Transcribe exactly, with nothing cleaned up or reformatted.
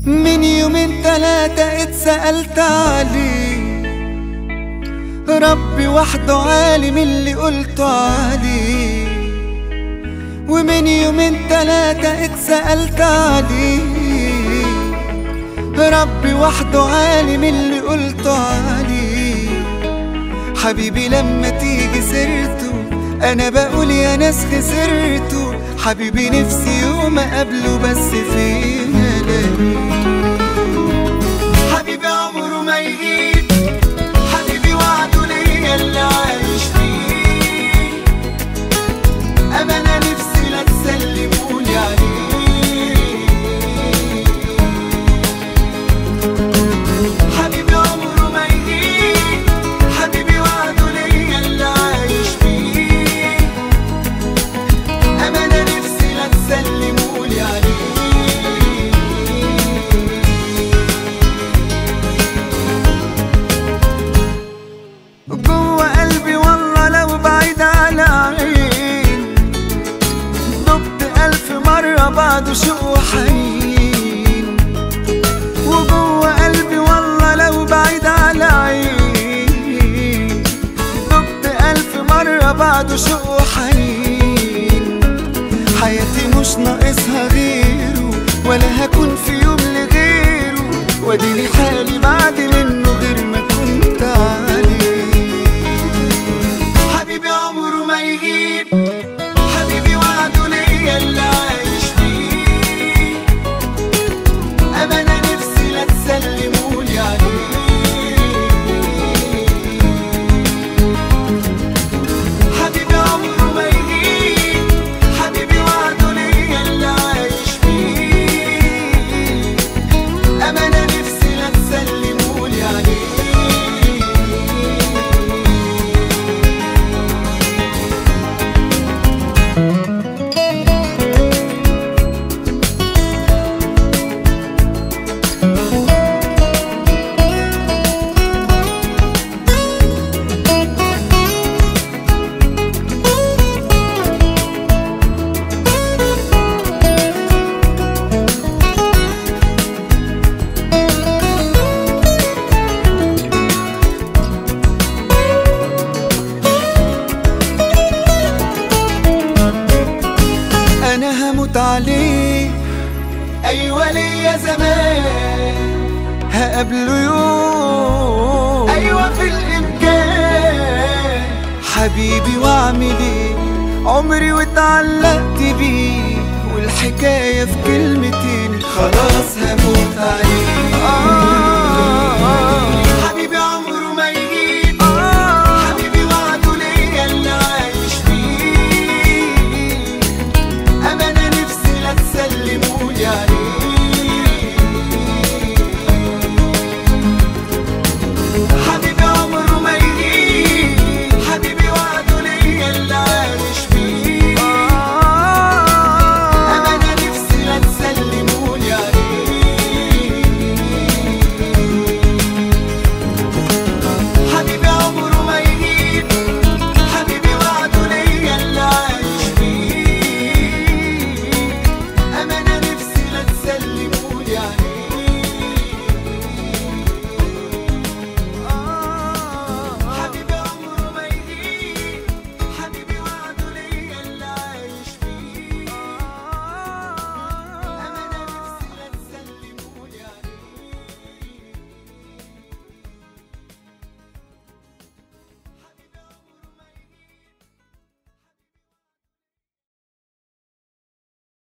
من يومين تلاتة اتسألت عليه، ربي وحده عالم اللي قلته عليه. ومن يومين تلاتة اتسألت عليه، ربي وحده عالم اللي قلته عليه. حبيبي لما تيجي سيرته انا بقول يا ناس خسرته. حبيبي نفسي يوم اقابله بس فين الاقيه. حبيبي عمره ما يغيب، حبيبي وعده ليا اللي عايش فيه. امانه نفسي لا تسلمولي عليه. حبيبي عمره ما يغيب، حبيبي وعده ليا اللي عايش فيه. امانه نفسي لا تسلمولي عليه. جوه قلبي والله لو بعيد على عين، دقت ألف مرة بعده شوق وحنين. وجوه قلبي والله لو بعيد على عين، دقت ألف مرة بعده شوق وحنين. حياتي مش ناقصها غيره، ولا هكون في يوم لغيره. واديني حالي بعد منه غير ما كنت عليه. حبيبي عمره ما يغيب، حبيبي وعده ليا اللي عايش فيه. امانه نفسي لا تسلمولي عليه. حبيبي عمره ما يغيب، حبيبي وعده ليا اللي عايش فيه. امانه نفسي لا تسلمولي عليه. أنا هموت عليه، أيوة ليا زمان هقابله يوم، أيوة في الإمكان. حبيبي وأعمل إيه، عمري واتعلقت بيه. والحكاية في كلمتين، خلاص هموت عليه. آه حبيبي عمره ما يغيب، حبيبي وعده ليا اللي عايش فيه. أمانة نفسي لا تسلمولي عليه.